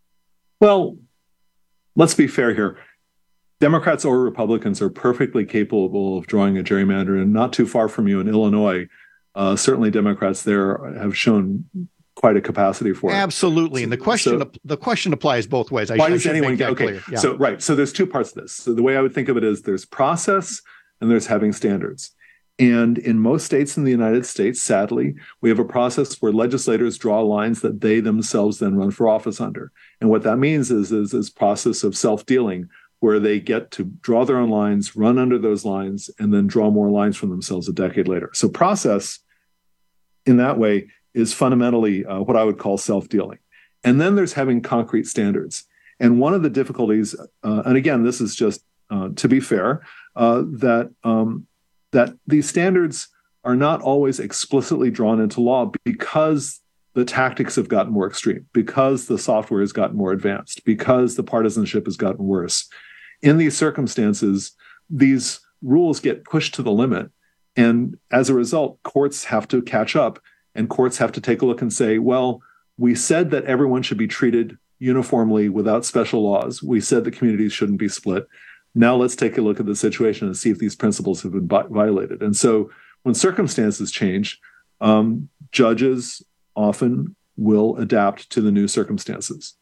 Well, let's be fair here. Democrats or Republicans are perfectly capable of drawing a gerrymander, and not too far from you in Illinois, uh, certainly Democrats there have shown quite a capacity for it. Absolutely. And the question So- the question applies both ways. I, Why I does should anyone make get that okay? clear. Yeah. So right. So there's two parts of this. So the way I would think of it is there's process and there's having standards. And in most states in the United States, sadly, we have a process where legislators draw lines that they themselves then run for office under. And what that means is is this process of self-dealing, where they get to draw their own lines, run under those lines, and then draw more lines from themselves a decade later. So process, in that way, is fundamentally uh, what I would call self-dealing. And then there's having concrete standards. And one of the difficulties, uh, and again, this is just uh, to be fair, uh, that um, that these standards are not always explicitly drawn into law because the tactics have gotten more extreme, because the software has gotten more advanced, because the partisanship has gotten worse. In these circumstances, these rules get pushed to the limit. And as a result, courts have to catch up, and courts have to take a look and say, well, we said that everyone should be treated uniformly without special laws. We said that communities shouldn't be split. Now let's take a look at the situation and see if these principles have been vi- violated. And so when circumstances change, um, judges often will adapt to the new circumstances.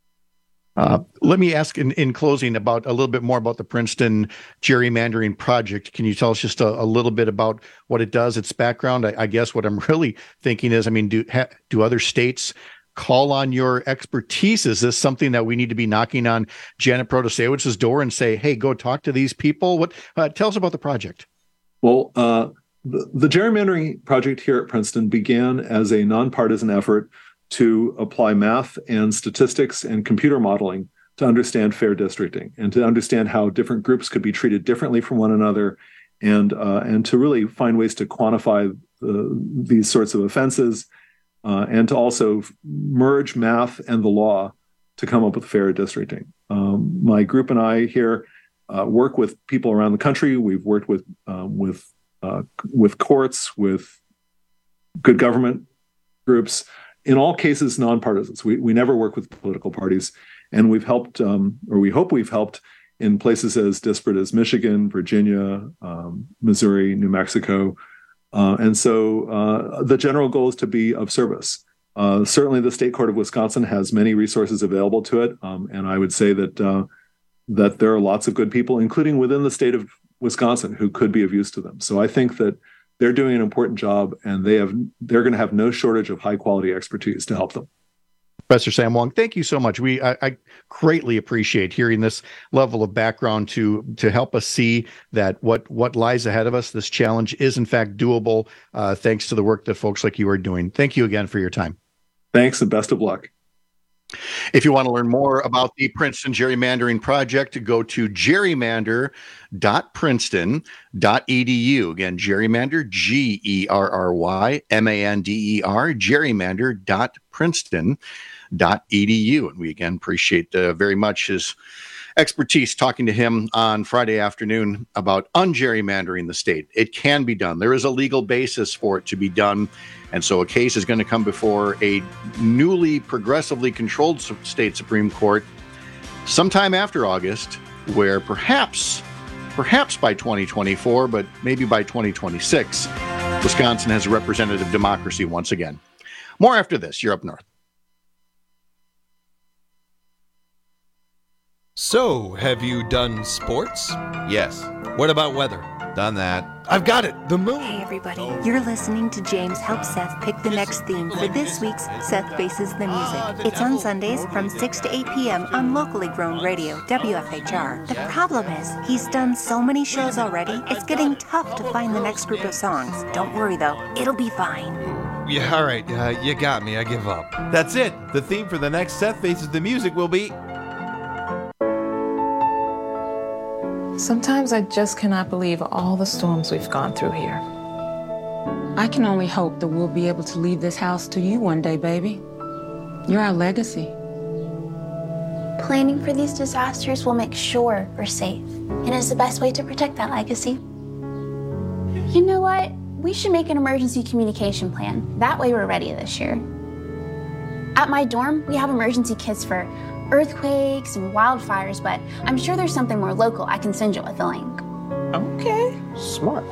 Uh, let me ask in, in closing about a little bit more about the Princeton gerrymandering project. Can you tell us just a, a little bit about what it does, its background? I, I guess what I'm really thinking is, I mean, do ha, do other states call on your expertise? Is this something that we need to be knocking on Janet Protasewicz's door and say, hey, go talk to these people? What? Uh, tell us about the project. Well, uh, the, the gerrymandering project here at Princeton began as a nonpartisan effort to apply math and statistics and computer modeling to understand fair districting and to understand how different groups could be treated differently from one another, and uh, and to really find ways to quantify the, these sorts of offenses, uh, and to also merge math and the law to come up with fair districting. Um, my group and I here uh, work with people around the country. We've worked with um, with uh, with courts, with good government groups. In all cases, nonpartisans. We we never work with political parties, and we've helped, um, or we hope we've helped, in places as disparate as Michigan, Virginia, um, Missouri, New Mexico, uh, and so uh, the general goal is to be of service. Uh, certainly, the State Court of Wisconsin has many resources available to it, um, and I would say that uh, that there are lots of good people, including within the state of Wisconsin, who could be of use to them. So I think that they're doing an important job, and they have they're going to have no shortage of high quality expertise to help them. Professor Sam Wong, thank you so much. We I, I greatly appreciate hearing this level of background to to help us see that what what lies ahead of us, this challenge, is in fact doable, uh, thanks to the work that folks like you are doing. Thank you again for your time. Thanks, and best of luck. If you want to learn more about the Princeton Gerrymandering Project, go to gerrymander dot princeton dot e d u. Again, gerrymander, G E R R Y M A N D E R, gerrymander dot princeton dot e d u. And we again appreciate uh, very much his expertise talking to him on Friday afternoon about ungerrymandering the state. It can be done. There is a legal basis for it to be done. And so a case is going to come before a newly progressively controlled state Supreme Court sometime after August, where perhaps, perhaps by twenty twenty-four, but maybe by twenty twenty-six, Wisconsin has a representative democracy once again. More after this. You're up north. So, have you done sports? Yes. What about weather? Done that. I've got it. The moon. Hey, everybody. You're listening to James Help Seth pick the next theme for this week's Seth Faces the Music. It's on Sundays from six to eight p.m. on locally grown radio, W F H R. The problem is, he's done so many shows already, it's getting tough to find the next group of songs. Don't worry, though. It'll be fine. Yeah, all right. Uh, you got me. I give up. That's it. The theme for the next Seth Faces the Music will be... Sometimes I just cannot believe all the storms we've gone through here. I can only hope that we'll be able to leave this house to you one day, baby. You're our legacy. Planning for these disasters will make sure we're safe, and is the best way to protect that legacy. You know what? We should make an emergency communication plan. That way we're ready this year. At my dorm, we have emergency kits for earthquakes and wildfires, but I'm sure there's something more local I can send you with a link. Okay. Smart.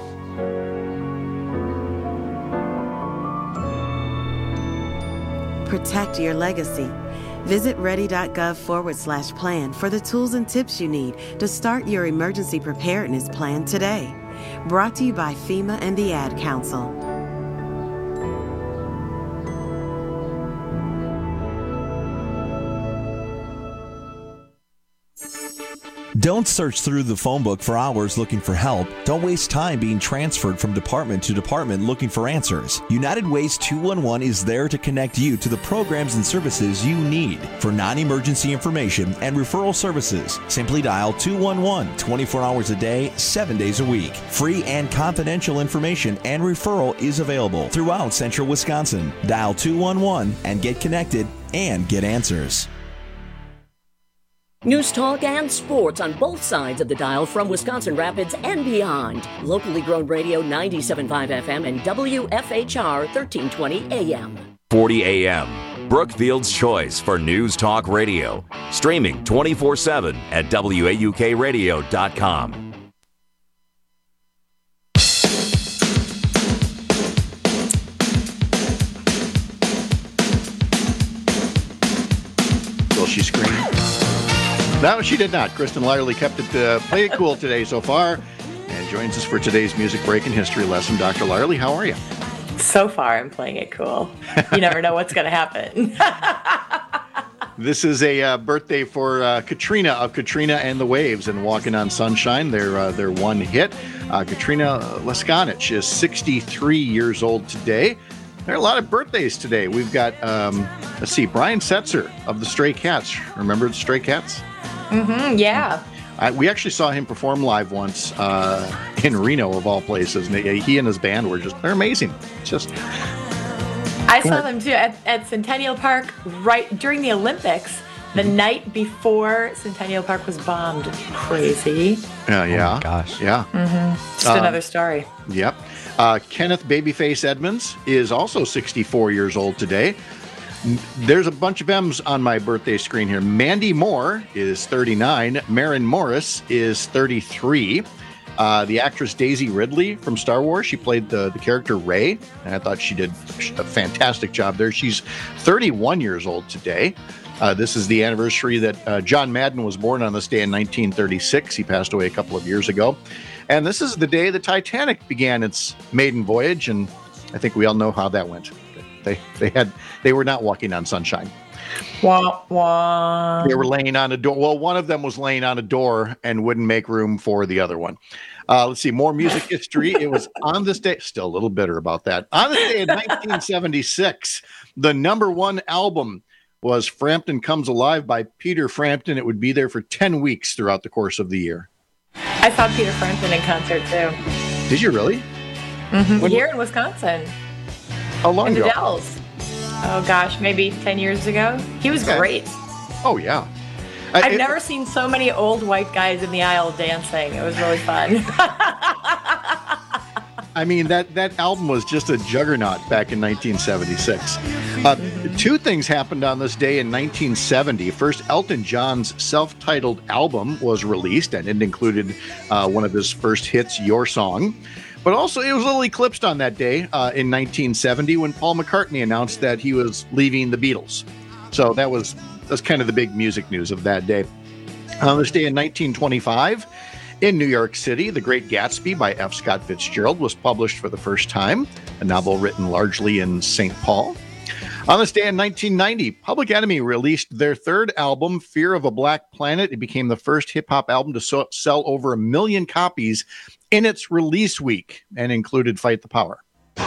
Protect your legacy. Visit ready.gov forward slash plan for the tools and tips you need to start your emergency preparedness plan today. Brought to you by FEMA and the Ad Council. Don't search through the phone book for hours looking for help. Don't waste time being transferred from department to department looking for answers. United Ways two one one is there to connect you to the programs and services you need. For non-emergency information and referral services, simply dial two one one twenty-four hours a day, seven days a week. Free and confidential information and referral is available throughout central Wisconsin. Dial two one one and get connected and get answers. News talk and sports on both sides of the dial from Wisconsin Rapids and beyond. Locally grown radio ninety-seven point five F M and W F H R thirteen twenty A M. forty A M, Brookfield's choice for News Talk Radio. Streaming twenty-four seven at W A U K radio dot com. Will she scream? No, she did not. Kristen Lyerly kept it uh, play it cool today so far, and joins us for today's music break and history lesson. Doctor Lyerly, how are you? So far, I'm playing it cool. You never know what's going to happen. This is a uh, birthday for uh, Katrina of Katrina and the Waves and Walking on Sunshine, their uh, their one hit. Uh, Katrina Leskanich is sixty-three years old today. There are a lot of birthdays today. We've got, um, let's see, Brian Setzer of the Stray Cats. Remember the Stray Cats? Mm-hmm, yeah. I, we actually saw him perform live once uh, in Reno, of all places. And they, he and his band were just, they're amazing. Just. I saw them too at, at Centennial Park right during the Olympics, the mm-hmm. night before Centennial Park was bombed. Crazy. Uh, yeah. Oh my gosh. Yeah. Mm-hmm. Just uh, another story. Yep. Uh, Kenneth Babyface Edmonds is also sixty-four years old today. There's a bunch of M's on my birthday screen here. Mandy Moore is thirty-nine. Maren Morris is thirty-three. Uh, the actress Daisy Ridley from Star Wars, she played the, the character Rey, and I thought she did a fantastic job there. She's thirty-one years old today. Uh, this is the anniversary that uh, John Madden was born on this day in nineteen thirty-six. He passed away a couple of years ago. And this is the day the Titanic began its maiden voyage, and I think we all know how that went. They they had they were not walking on sunshine. Wah, wah. They were laying on a door. Well, one of them was laying on a door and wouldn't make room for the other one. Uh, let's see, more music history. It was on this day, still a little bitter about that. On this day in nineteen seventy-six, the number one album was Frampton Comes Alive by Peter Frampton. It would be there for ten weeks throughout the course of the year. I saw Peter Frampton in concert too. Did you really? Mm-hmm. Here in Wisconsin. How long in ago? In the Dells. Oh gosh, maybe ten years ago. He was okay. great. Oh yeah. I, I've it, never seen so many old white guys in the aisle dancing. It was really fun. I mean, that, that album was just a juggernaut back in nineteen seventy-six. Uh, two things happened on this day in nineteen seventy. First, Elton John's self-titled album was released, and it included uh, one of his first hits, Your Song. But also, it was a little eclipsed on that day uh, in nineteen seventy when Paul McCartney announced that he was leaving the Beatles. So that was that's kind of the big music news of that day. On this day in nineteen twenty-five, in New York City, The Great Gatsby by F. Scott Fitzgerald was published for the first time, a novel written largely in Saint Paul. On this day in nineteen ninety, Public Enemy released their third album, Fear of a Black Planet. It became the first hip-hop album to so- sell over a million copies in its release week and included Fight the Power.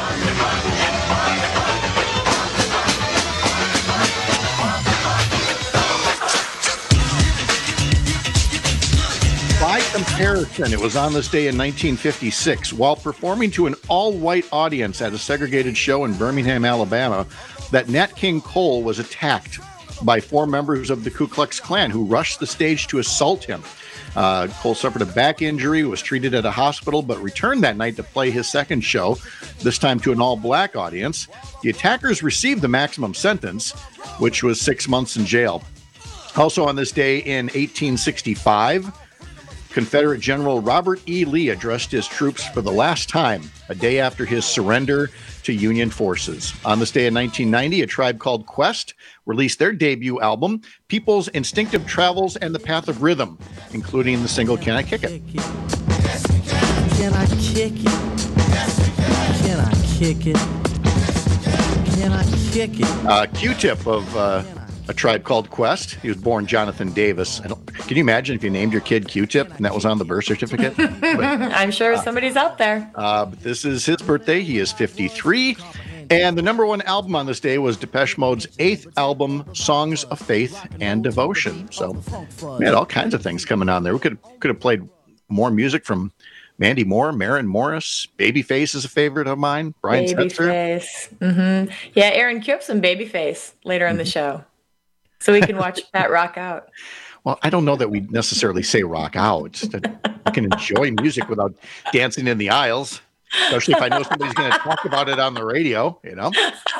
By comparison, it was on this day in nineteen fifty-six, while performing to an all-white audience at a segregated show in Birmingham, Alabama, that Nat King Cole was attacked by four members of the Ku Klux Klan who rushed the stage to assault him. Uh, Cole suffered a back injury, was treated at a hospital, but returned that night to play his second show, this time to an all-black audience. The attackers received the maximum sentence, which was six months in jail. Also on this day in eighteen sixty-five, Confederate General Robert E. Lee addressed his troops for the last time a day after his surrender to Union forces. On this day in nineteen ninety, A Tribe Called Quest released their debut album, People's Instinctive Travels and the Path of Rhythm, including the single Can I Kick It? Can I kick it? Can I kick it? Can I kick it? Uh, Q-Tip of uh, A Tribe Called Quest. He was born Jonathan Davis. I don't, can you imagine if you named your kid Q-Tip and that was on the birth certificate? But, I'm sure uh, somebody's out there. Uh, but this is his birthday. He is fifty-three. And the number one album on this day was Depeche Mode's eighth album, Songs of Faith and Devotion. So we had all kinds of things coming on there. We could could have played more music from Mandy Moore, Maren Morris. Babyface is a favorite of mine. Brian Setzer. Babyface. Mm-hmm. Yeah, Aaron, cue up some Babyface later in the show so we can watch Pat rock out. Well, I don't know that we necessarily say rock out. That I can enjoy music without dancing in the aisles, especially if I know somebody's going to talk about it on the radio, you know?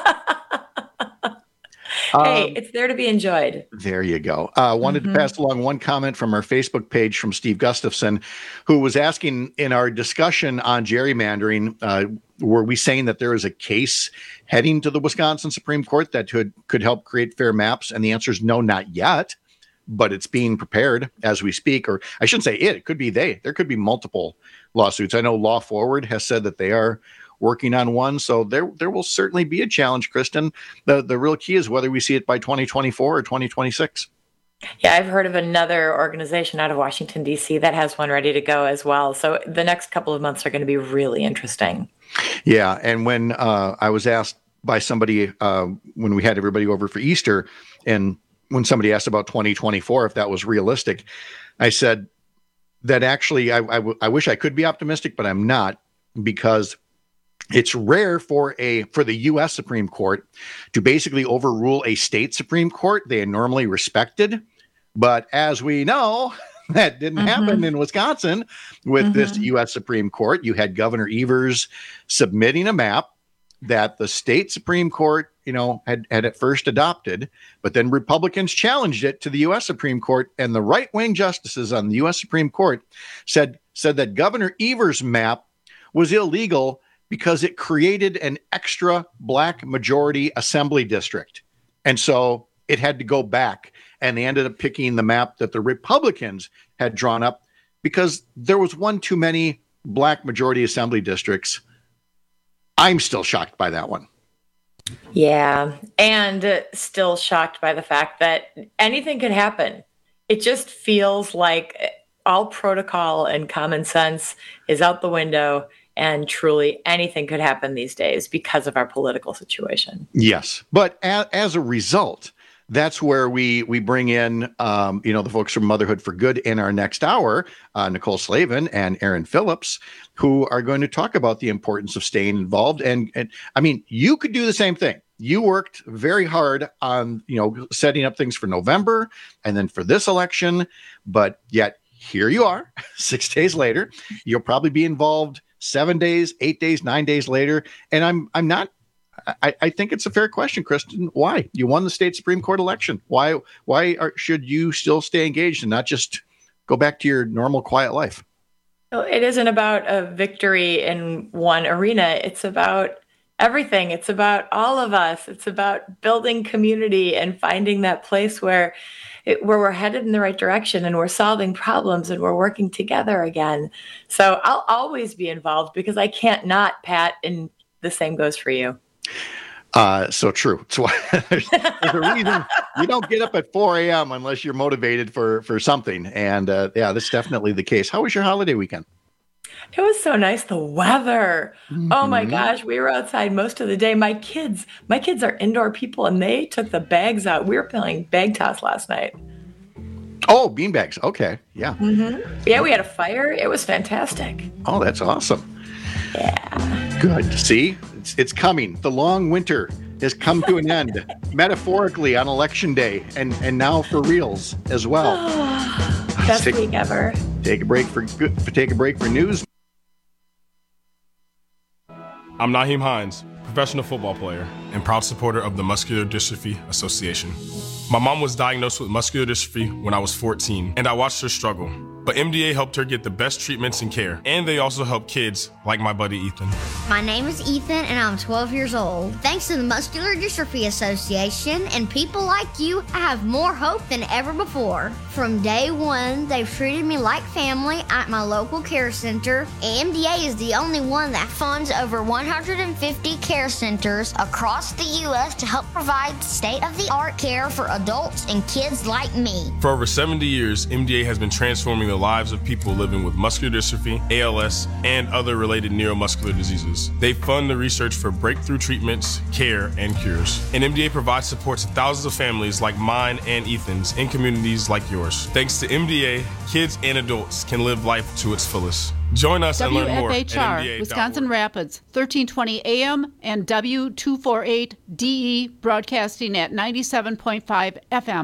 Hey, Um, it's there to be enjoyed. There you go. I uh, wanted Mhm. to pass along one comment from our Facebook page from Steve Gustafson, who was asking in our discussion on gerrymandering, uh, were we saying that there is a case heading to the Wisconsin Supreme Court that could, could help create fair maps? And the answer is no, not yet, but it's being prepared as we speak. Or I shouldn't say it, it could be they. There could be multiple lawsuits. I know Law Forward has said that they are working on one. So there there will certainly be a challenge, Kristen. The the real key is whether we see it by twenty twenty-four or twenty twenty-six. Yeah, I've heard of another organization out of Washington, D C that has one ready to go as well. So the next couple of months are going to be really interesting. Yeah. And when uh, I was asked by somebody uh, when we had everybody over for Easter, and when somebody asked about twenty twenty-four, if that was realistic, I said that actually I, I, w- I wish I could be optimistic, but I'm not, because it's rare for a for the U S Supreme Court to basically overrule a state Supreme Court they are normally respected. But as we know, that didn't Mhm. happen in Wisconsin with Mhm. this U S Supreme Court. You had Governor Evers submitting a map that the state Supreme Court, you know, had, had at first adopted, but then Republicans challenged it to the U S Supreme Court, and the right-wing justices on the U S Supreme Court said said that Governor Evers' map was illegal because it created an extra black majority assembly district. And so it had to go back, and they ended up picking the map that the Republicans had drawn up because there was one too many black majority assembly districts. I'm still shocked by that one. Yeah, and uh, still shocked by the fact that anything could happen. It just feels like all protocol and common sense is out the window, and truly anything could happen these days because of our political situation. Yes, but a, as a result, that's where we we bring in, um, you know, the folks from Motherhood for Good in our next hour, uh, Nicole Slavin and Aaron Phillips, who are going to talk about the importance of staying involved. And, and I mean, you could do the same thing. You worked very hard on, you know, setting up things for November and then for this election, but yet here you are, six days later. You'll probably be involved seven days, eight days, nine days later. And I'm I'm not. I, I think it's a fair question, Kristen. Why? You won the state Supreme Court election. Why? Why are, should you still stay engaged and not just go back to your normal, quiet life? Well, it isn't about a victory in one arena. It's about everything. It's about all of us. It's about building community and finding that place where it, where we're headed in the right direction and we're solving problems and we're working together again. So I'll always be involved because I can't not, Pat, and the same goes for you. Uh, so true. It's why there's, there's a reason you don't get up at four a.m. unless you're motivated for, for something. And uh, yeah, that's definitely the case. How was your holiday weekend? It was so nice. The weather. Mm-hmm. Oh my gosh. We were outside most of the day. My kids, my kids are indoor people and they took the bags out. We were playing bag toss last night. Oh, beanbags. Okay. Yeah. Mm-hmm. Yeah. We had a fire. It was fantastic. Oh, that's awesome. Yeah. Good. See, it's, it's coming. The long winter has come to an end, metaphorically on election day, and, and now for reals as well. Best take, week ever. Take a break for good. Take a break for news. I'm Naheem Hines, professional football player and proud supporter of the Muscular Dystrophy Association. My mom was diagnosed with muscular dystrophy when I was fourteen, and I watched her struggle. But M D A helped her get the best treatments and care. And they also help kids like my buddy Ethan. My name is Ethan and I'm twelve years old. Thanks to the Muscular Dystrophy Association and people like you, I have more hope than ever before. From day one, they've treated me like family at my local care center. M D A is the only one that funds over one hundred fifty care centers across the U S to help provide state-of-the-art care for adults and kids like me. For over seventy years, M D A has been transforming the lives of people living with muscular dystrophy, A L S, and other related neuromuscular diseases. They fund the research for breakthrough treatments, care, and cures. And M D A provides support to thousands of families like mine and Ethan's in communities like yours. Thanks to M D A, kids and adults can live life to its fullest. Join us and learn more at M D A dot org. Wisconsin Rapids, thirteen twenty A M and W two forty-eight D E broadcasting at ninety-seven point five F M.